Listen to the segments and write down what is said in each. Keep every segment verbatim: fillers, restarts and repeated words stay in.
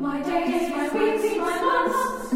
My days, my weeks, my months.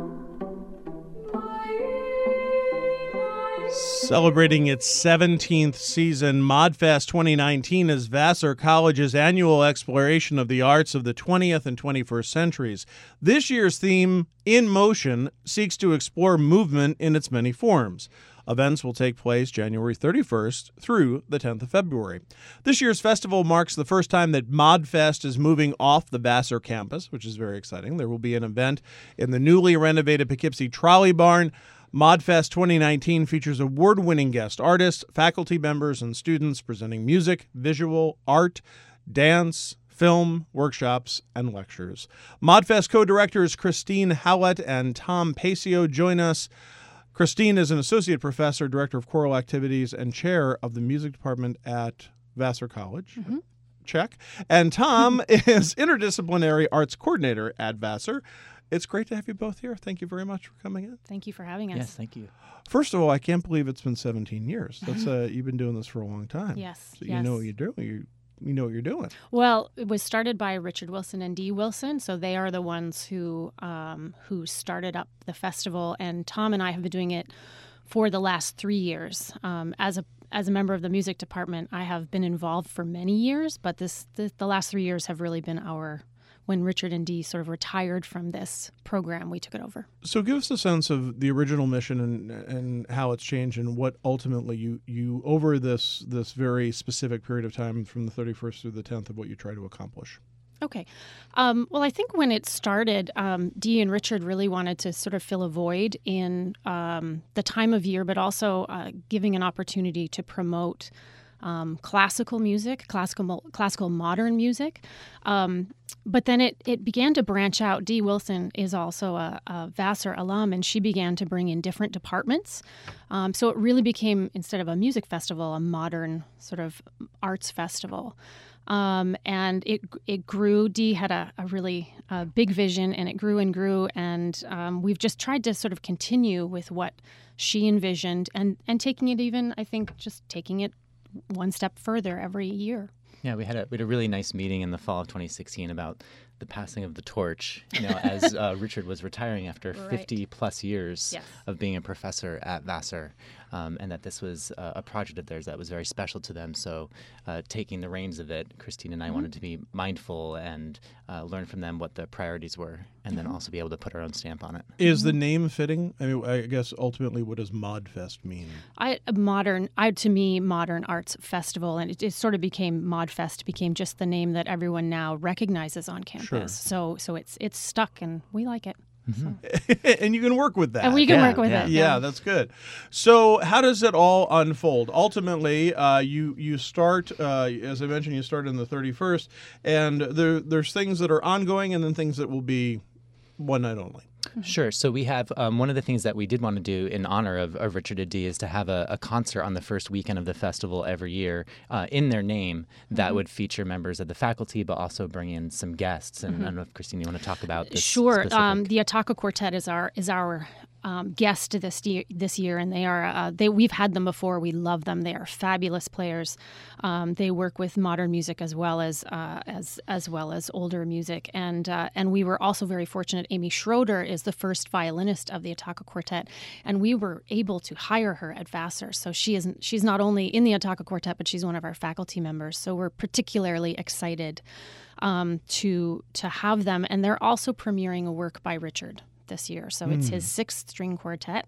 Celebrating its seventeenth season, ModFest twenty nineteen is Vassar College's annual exploration of the arts of the twentieth and twenty-first centuries. This year's theme, In Motion, seeks to explore movement in its many forms. Events will take place January thirty-first through the tenth of February. This year's festival marks the first time that ModFest is moving off the Vassar campus, which is very exciting. There will be an event in the newly renovated Poughkeepsie Trolley Barn. ModFest twenty nineteen features award-winning guest artists, faculty members, and students presenting music, visual, art, dance, film, workshops, and lectures. ModFest co-directors Christine Howlett and Tom Pacio join us. Christine is an associate professor, director of choral activities, and chair of the music department at Vassar College. Mm-hmm. Check. And Tom is interdisciplinary arts coordinator at Vassar. It's great to have you both here. Thank you very much for coming in. Thank you for having us. Yes, thank you. First of all, I can't believe it's been seventeen years. That's uh, you've been doing this for a long time. Yes, so yes. you know what you're doing. You you know what you're doing. Well, it was started by Richard Wilson and Dee Wilson, so they are the ones who um, who started up the festival. And Tom and I have been doing it for the last three years. Um, as a as a member of the music department, I have been involved for many years, but this, this the last three years have really been our. When Richard and Dee sort of retired from this program, we took it over. So give us a sense of the original mission and and how it's changed and what ultimately you, you over this this very specific period of time from the thirty-first through the tenth of what you try to accomplish. Okay. Um, well, I think when it started, um, Dee and Richard really wanted to sort of fill a void in um, the time of year, but also uh, giving an opportunity to promote Um, classical music, classical classical modern music. Um, but then it, it began to branch out. Dee Wilson is also a, a Vassar alum, and she began to bring in different departments. Um, so it really became, instead of a music festival, a modern sort of arts festival. Um, and it it grew. Dee had a, a really uh, big vision, and it grew and grew. And um, we've just tried to sort of continue with what she envisioned and, and taking it even, I think, just taking it one step further every year. Yeah, we had a we had a really nice meeting in the fall of twenty sixteen about the passing of the torch, you know, as uh, Richard was retiring after Right. fifty plus years Yes. of being a professor at Vassar, um, and that this was uh, a project of theirs that was very special to them. So uh, taking the reins of it, Christine and I mm-hmm. wanted to be mindful and uh, learn from them what the priorities were, and mm-hmm. then also be able to put our own stamp on it. Is the name fitting? I mean, I guess ultimately, what does ModFest mean? I modern, I to me, modern arts festival, and it, it sort of became ModFest, became just the name that everyone now recognizes on campus. Sure. So, so it's it's stuck, and we like it. Mm-hmm. So. And you can work with that. And we can yeah, work with yeah. it. Yeah, Yeah, that's good. So how does it all unfold? Ultimately, uh, you you start, uh, as I mentioned, you start on the thirty-first, and there there's things that are ongoing and then things that will be one night only. Sure. So we have um, one of the things that we did want to do in honor of, of Richard and Dee is to have a, a concert on the first weekend of the festival every year uh, in their name that Mm-hmm. would feature members of the faculty, but also bring in some guests. And Mm-hmm. I don't know if, Christine, you want to talk about this? Sure. specific- Um, the Ataka Quartet is our is our um, guest this year, this year, and they are uh, they we've had them before. We love them. They are fabulous players. Um, they work with modern music as well as uh, as as well as older music, and uh, and we were also very fortunate. Amy Schroeder is the first violinist of the Ataka Quartet, and we were able to hire her at Vassar. So she is she's not only in the Ataka Quartet, but she's one of our faculty members. So we're particularly excited um, to to have them, and they're also premiering a work by Richard this year. So it's his sixth string quartet.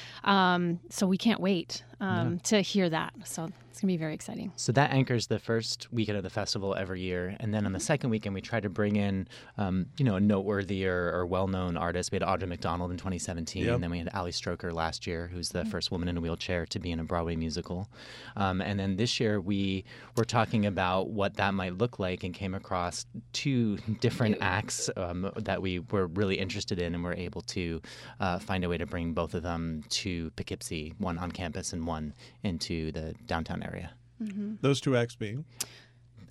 Um, so we can't wait um, yeah. to hear that. So it's going to be very exciting. So that anchors the first weekend of the festival every year. And then on the second weekend, we try to bring in, um, you know, a noteworthy or, or well-known artist. We had Audra McDonald in twenty seventeen. Yep. And then we had Ali Stroker last year, who's the mm-hmm. first woman in a wheelchair to be in a Broadway musical. Um, and then this year, we were talking about what that might look like and came across two different acts um, that we were really interested in and were able to uh, find a way to bring both of them to Poughkeepsie, one on campus and one into the downtown area. Mm-hmm. Those two acts being?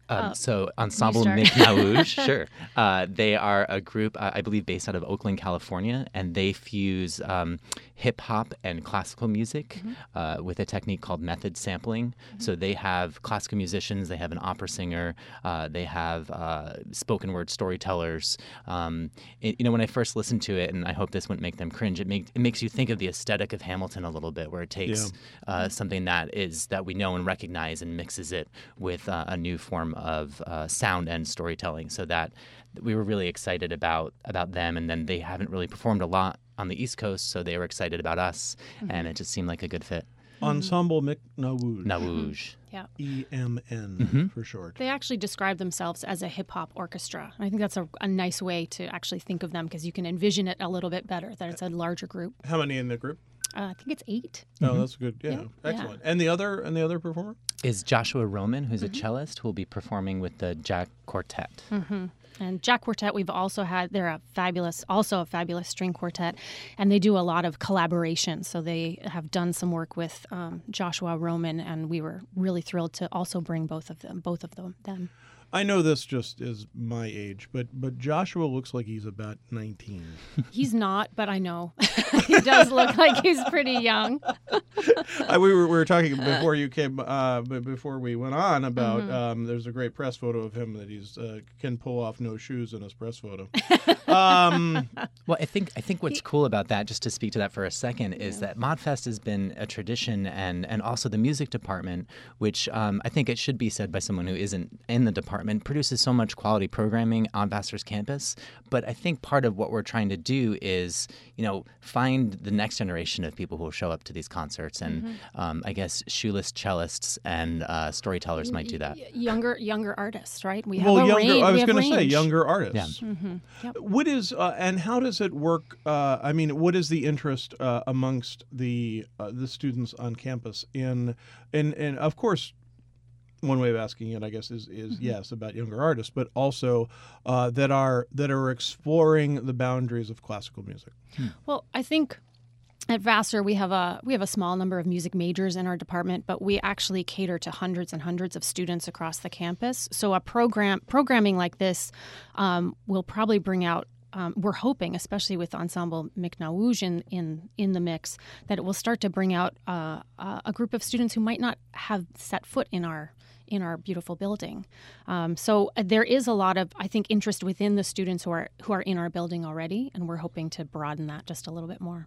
Um, Uh, so Ensemble start. Micnauge, sure. Uh, they are a group, uh, I believe, based out of Oakland, California, and they fuse um, hip hop and classical music Mm-hmm. uh, with a technique called method sampling. Mm-hmm. So they have classical musicians, they have an opera singer, uh, they have uh, spoken word storytellers. Um, it, you know, when I first listened to it, and I hope this wouldn't make them cringe, it, make, it makes you think of the aesthetic of Hamilton a little bit, where it takes Yeah. uh, something that is that we know and recognize and mixes it with uh, a new form of uh, sound and storytelling. So that we were really excited about about them, and then they haven't really performed a lot on the East Coast, so they were excited about us, Mm-hmm. and it just seemed like a good fit. Ensemble Micnauge. Nauge. Yeah. E M N Mm-hmm. for short. They actually describe themselves as a hip hop orchestra. And I think that's a, a nice way to actually think of them because you can envision it a little bit better, that it's a larger group. How many in the group? Uh, I think it's eight. Oh, that's good. Yeah, Yeah. excellent. And the other and the other performer? Is Joshua Roman, who's Mm-hmm. a cellist, who will be performing with the Jack Quartet. And Jack Quartet, we've also had, they're a fabulous, also a fabulous string quartet, and they do a lot of collaboration. So they have done some work with um, Joshua Roman, and we were really thrilled to also bring both of them, both of them. them. I know this just is my age, but but Joshua looks like he's about nineteen. He's not, but I know. He does look like he's pretty young. I, we were we were talking before you came, uh, b- before we went on about. Mm-hmm. Um, there's a great press photo of him that he's uh, can pull off no shoes in his press photo. um, Well, I think I think what's cool about that, just to speak to that for a second, is that ModFest has been a tradition, and and also the music department, which um, I think it should be said by someone who isn't in the department, produces so much quality programming on Vassar's campus. But I think part of what we're trying to do is, you know, find the next generation of people who will show up to these concerts, and um, I guess shoeless cellists and uh, storytellers might do that. Y- Younger, younger artists, right? We have well, a younger. range. I was we have going to say range. younger artists. Yep. What is uh, and how does it work? Uh, I mean, what is the interest uh, amongst the uh, the students on campus in and and of course. One way of asking it, I guess, is is Mm-hmm. yes about younger artists, but also uh, that are that are exploring the boundaries of classical music. Well, I think at Vassar we have a we have a small number of music majors in our department, but we actually cater to hundreds and hundreds of students across the campus. So a program programming like this um, will probably bring out. Um, we're hoping, especially with Ensemble Micnauge in, in in the mix, that it will start to bring out uh, uh, a group of students who might not have set foot in our in our beautiful building. Um, so uh, there is a lot of, I think, interest within the students who are who are in our building already, and we're hoping to broaden that just a little bit more.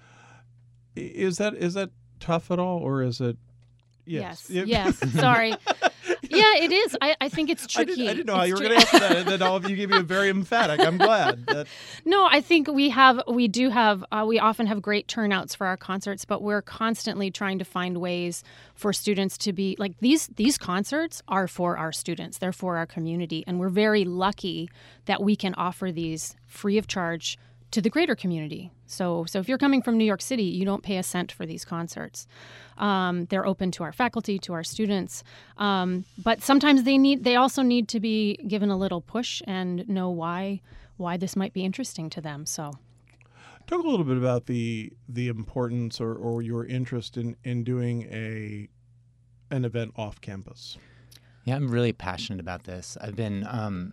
I- Is that is that tough at all, or is it? Yes. Yes. Yes. Sorry. Yeah, it is. I, I think it's I tricky. didn't, I didn't know how It's you were tri- going to answer that, and then all of you gave me a very emphatic. I'm glad. That, No, I think we have, we do have, uh, we often have great turnouts for our concerts, but we're constantly trying to find ways for students to be like these. These concerts are for our students; they're for our community, and we're very lucky that we can offer these free of charge to the greater community. So, so if you're coming from New York City, you don't pay a cent for these concerts. Um, they're open to our faculty, to our students, um, but sometimes they need. They also need to be given a little push and know why why this might be interesting to them. So, talk a little bit about the the importance or, or your interest in, in doing a an event off campus. Yeah, I'm really passionate about this. I've been um,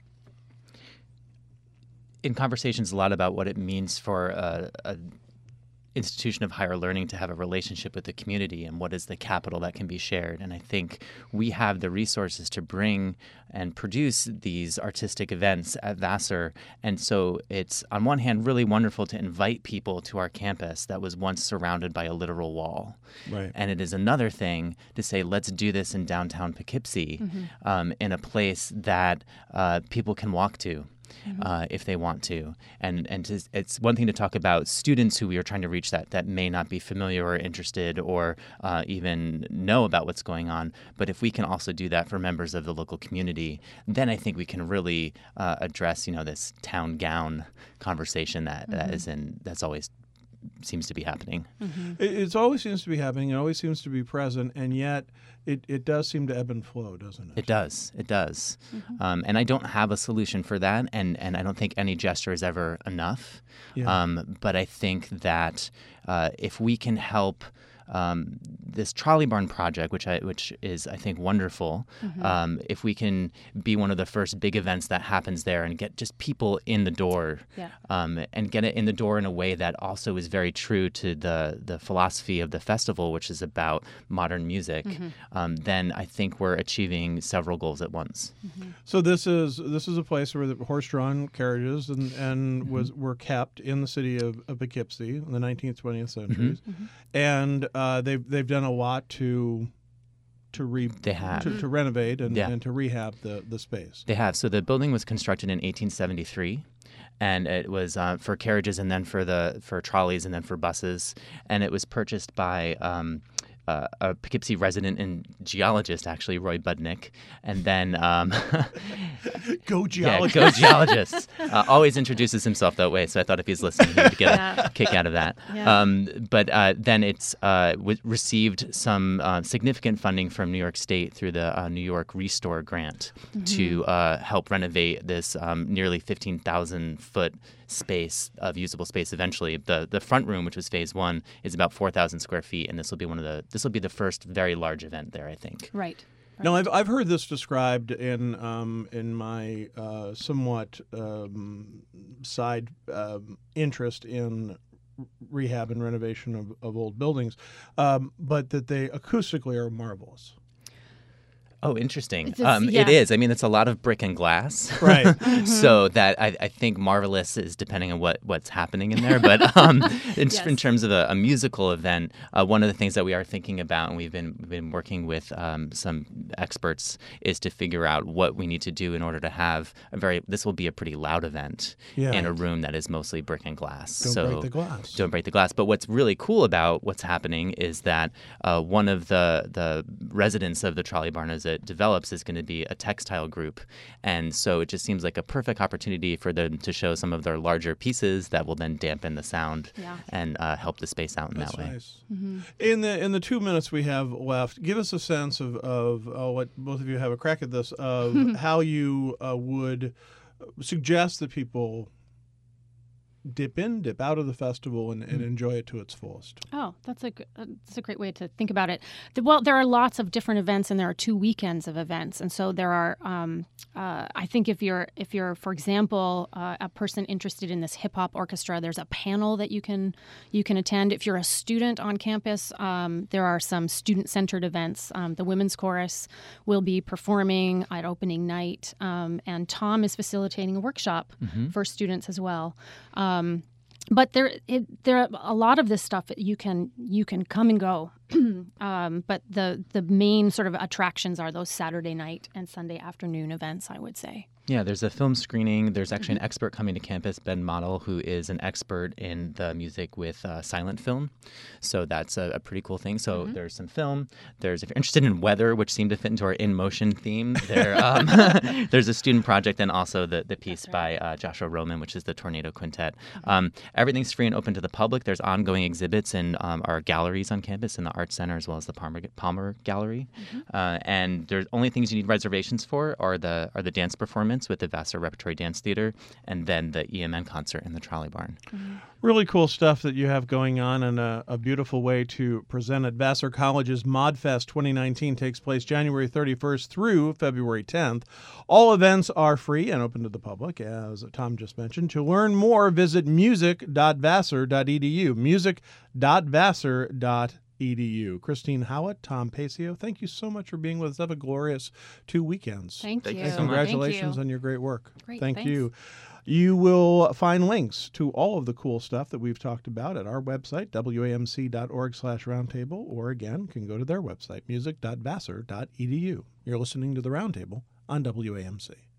in conversations a lot about what it means for a, a institution of higher learning to have a relationship with the community and what is the capital that can be shared. And I think we have the resources to bring and produce these artistic events at Vassar. And so it's, on one hand, really wonderful to invite people to our campus that was once surrounded by a literal wall. Right. And it is another thing to say, let's do this in downtown Poughkeepsie, Mm-hmm. um, in a place that uh, people can walk to. Uh, if they want to, and and to, it's one thing to talk about students who we are trying to reach that that may not be familiar or interested or uh, even know about what's going on. But if we can also do that for members of the local community, then I think we can really uh, address, you know, this town gown conversation that, Mm-hmm. that is in that's always seems to be happening. It it's always seems to be happening. It always seems to be present, and yet it, it does seem to ebb and flow, doesn't it? It does. It does. Um, and I don't have a solution for that. And, and I don't think any gesture is ever enough. Yeah. Um, but I think that uh, if we can help um, this trolley barn project, which I which is I think wonderful. Mm-hmm. Um, if we can be one of the first big events that happens there and get just people in the door, yeah. um, and get it in the door in a way that also is very true to the the philosophy of the festival, which is about modern music, mm-hmm. um, then I think we're achieving several goals at once. Mm-hmm. So this is this is a place where the horse-drawn carriages and, and mm-hmm. was were kept in the city of, of Poughkeepsie in the nineteenth, twentieth centuries, Mm-hmm. and uh, they've they've done a lot to to re they have. to, to renovate and, yeah. and to rehab the, the space. They have. So the building was constructed in eighteen seventy-three. And it was uh, for carriages, and then for the for trolleys, and then for buses. And it was purchased by um, uh, a Poughkeepsie resident and geologist, actually, Roy Budnick. And then um, go geologist. Yeah, go geologist. Uh, always introduces himself that way. So I thought if he's listening, he would get yeah. a kick out of that. Yeah. Um, but uh, then it's uh, w- received some uh, significant funding from New York State through the uh, New York Restore Grant mm-hmm. to uh, help renovate this um, nearly fifteen thousand foot space of usable space. Eventually, the the front room, which was phase one, is about four thousand square feet, and this will be one of the this will be the first very large event there, I think. Right. Now, I've I've heard this described in um, in my uh, somewhat um, side um, interest in rehab and renovation of, of old buildings, um, but that they acoustically are marvelous. Oh, interesting. Just, um, yeah. It is. I mean, it's a lot of brick and glass. Right. Mm-hmm. So that I, I think marvelous is depending on what, what's happening in there. But um, in, Yes. in terms of a, a musical event, uh, one of the things that we are thinking about, and we've been we've been working with um, some experts, is to figure out what we need to do in order to have a very. This will be a pretty loud event Yeah. in a room that is mostly brick and glass. Don't so break the glass. Don't break the glass. But what's really cool about what's happening is that uh, one of the the residents of the trolley barn as it develops is going to be a textile group, and so it just seems like a perfect opportunity for them to show some of their larger pieces that will then dampen the sound Yeah. and uh, help the space out in That's that way. nice. Mm-hmm. In the in the two minutes we have left, give us a sense of of uh, what both of you have a crack at this of how you uh, would suggest that people dip in, dip out of the festival, and, and enjoy it to its fullest. Oh, that's a g- uh, that's a great way to think about it. The, well, there are lots of different events, and there are two weekends of events, and so there are. Um, uh, I think if you're if you're, for example, uh, a person interested in this hip hop orchestra, there's a panel that you can you can attend. If you're a student on campus, um, there are some student centered events. Um, the women's chorus will be performing at opening night, um, and Tom is facilitating a workshop Mm-hmm. for students as well. Um, but there, it, there are a lot of this stuff that you can you can come and go. um, but the the main sort of attractions are those Saturday night and Sunday afternoon events, I would say. Yeah, there's a film screening. There's actually an expert coming to campus, Ben Model, who is an expert in the music with uh, silent film. So that's a, a pretty cool thing. So Mm-hmm. there's some film. There's, if you're interested in weather, which seemed to fit into our in motion theme, there um, there's a student project, and also the, the piece by uh, Joshua Roman, which is the Tornado Quintet. Mm-hmm. Um, everything's free and open to the public. There's ongoing exhibits in um, our galleries on campus, in the Arts Center as well as the Palmer, Palmer Gallery. Mm-hmm. Uh, and there's only things you need reservations for are the are the dance performance with the Vassar Repertory Dance Theater, and then the E M N concert in the Trolley Barn. Mm-hmm. Really cool stuff that you have going on, and a, a beautiful way to present it. Vassar College's ModFest twenty nineteen takes place January thirty-first through February tenth. All events are free and open to the public, as Tom just mentioned. To learn more, visit music dot vassar dot e d u. music dot vassar dot e d u. Christine Howat, Tom Pacio, thank you so much for being with us. Have a glorious two weekends. Thank, Thank you. you so much. Congratulations Thank you. on your great work. Great, Thank thanks. you. You will find links to all of the cool stuff that we've talked about at our website, w a m c dot org slash roundtable, or again, can go to their website, music dot vassar dot e d u. You're listening to The Roundtable on W A M C.